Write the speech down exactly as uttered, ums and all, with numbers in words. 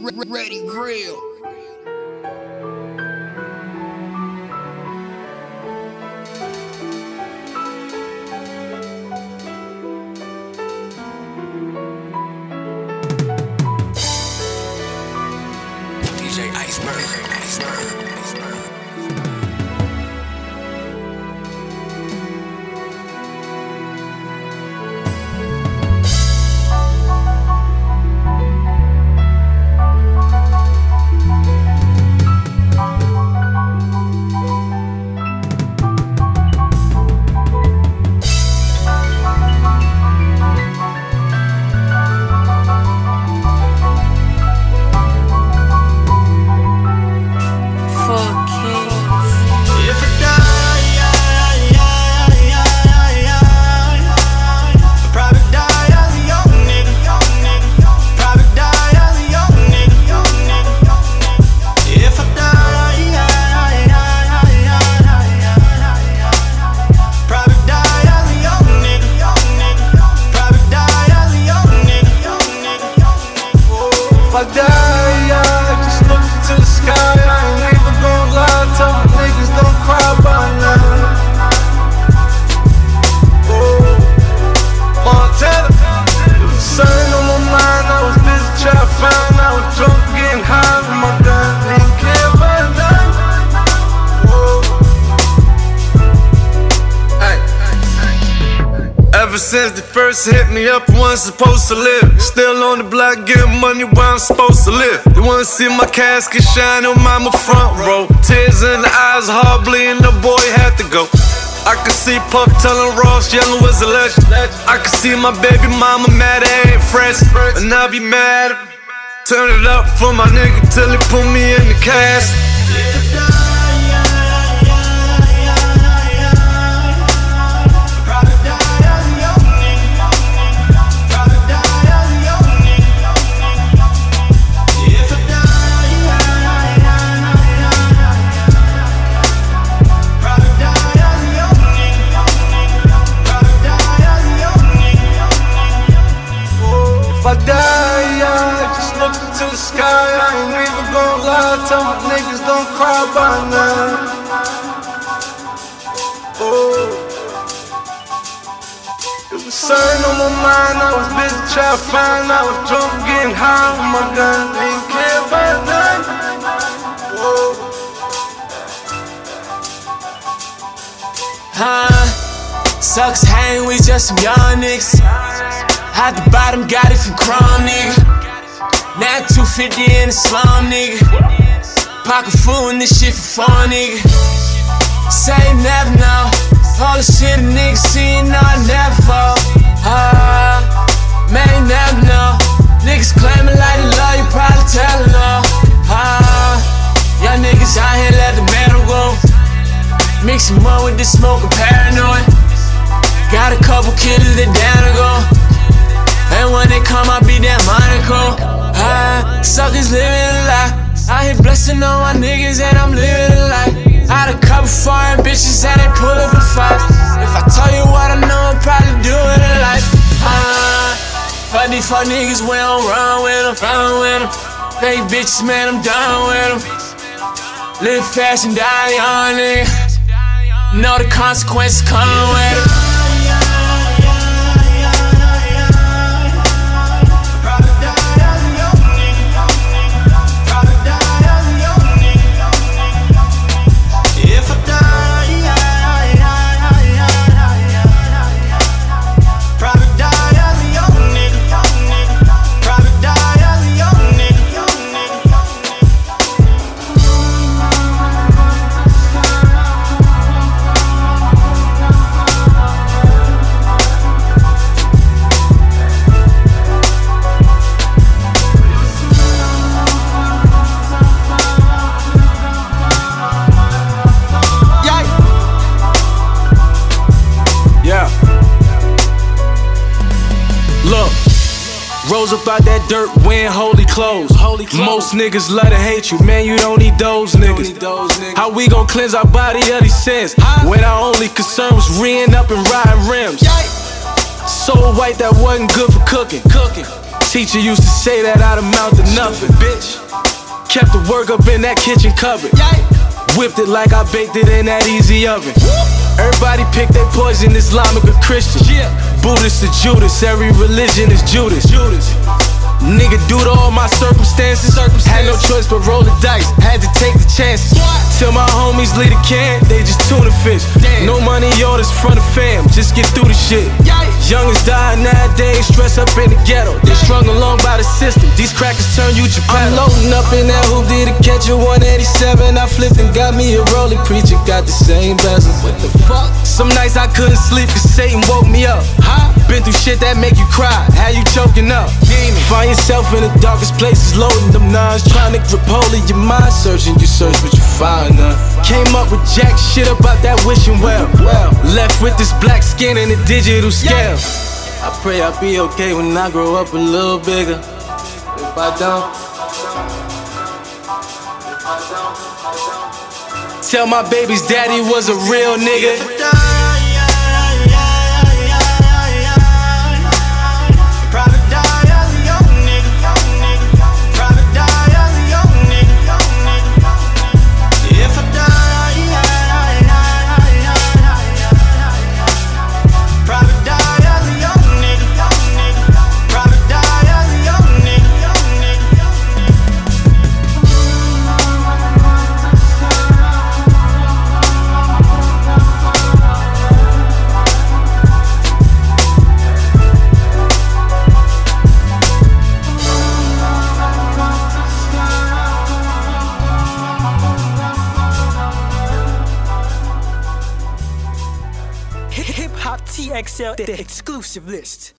Ready Grill. D J Iceberg, Iceberg, Iceberg. I die, yeah, just look into the sky. I ain't even gon' lie, tell my niggas don't cry by now. Oh, Montana, it was something on my mind. I was busy trying to find. I was drunk, getting high with my gun. Didn't care about nothing. Oh, hey. Ever since they first hit me up, I wasn't supposed to live. Still on the block, getting money where I'm supposed to live. They wanna see my casket shine on my front row. Tears in the eyes, heart bleeding, the boy had to go. I could see Puff telling Ross Yellow was a legend. I could see my baby mama mad at Aunt Francis, and I be mad at her. Turn it up for my nigga till he put me in the casket. If I die, yeah, just look into the sky. I ain't even gon' lie, tell my niggas don't cry by now. Oh, it was something on my mind. I was busy trying to find. I was drunk, getting high with my gun. Didn't care about nothing. Oh, huh? Sucks hang with just some young niggas. At the bottom, got it from crumb, nigga. Now two fifty in the slum, nigga. Pocket full and this shit for fun, nigga. Say never know. All the shit a nigga seen, no, I never fall. Ah, uh, man, never know. Niggas claiming like they love you, probably tellin' no. Ah, uh, y'all niggas out here let the metal go. Mix him up with this smoke and paranoid. Got a couple killers that down to go. And when they come, I be that Monaco. Ah, suckers living a lie. I hit blessing on my niggas and I'm living a life. I had a couple foreign bitches and they pull up a fight. If I tell you what I know, I'm probably doing it life. Ah, fuck these fuck niggas, we don't run with them, run with them. Fake bitches, man, I'm done with them. Live fast and die young, nigga. Know the consequences come with it. Rose up out that dirt, wearing holy clothes. Holy clothes. Most niggas love to hate you, man, you don't need those niggas. Need those niggas. How we gon' cleanse our body of these sins huh? When our only concern was reeing up and riding rims. Yikes. So white that wasn't good for cooking. Cooking. Teacher used to say that I'd amount to nothing, bitch. Kept the work up in that kitchen cupboard. Whipped it like I baked it in that easy oven. Everybody pick their poison, Islamic or Christian. Buddhist or Judas, every religion is Judas. Nigga, due to all my circumstances, had no choice but roll the dice, had to take the chances. Till my homies lead a can, they just tuna fish. No money orders front of fam, just get through the shit. Youngest dying nowadays, stress up in the ghetto. They strung along by the system, these crackers turn you Japan. I'm loading up in that hoop, did a catch a one eighty-seven. I flipped and got me a rolling preacher, got the same bezel. What the fuck? Some nights I couldn't sleep cause Satan woke me up. Been through shit that make you cry, how you choking up? Find yourself in the darkest places, loading them nines, trying to grip hold of your mind. Searching, you search but you find none. Came up with jack shit about that wishing well. Left with this black skin and a digital scale. I pray I'll be okay when I grow up a little bigger. If I don't, tell my baby's daddy was a real nigga. Hip Hop T X L, the exclusive list.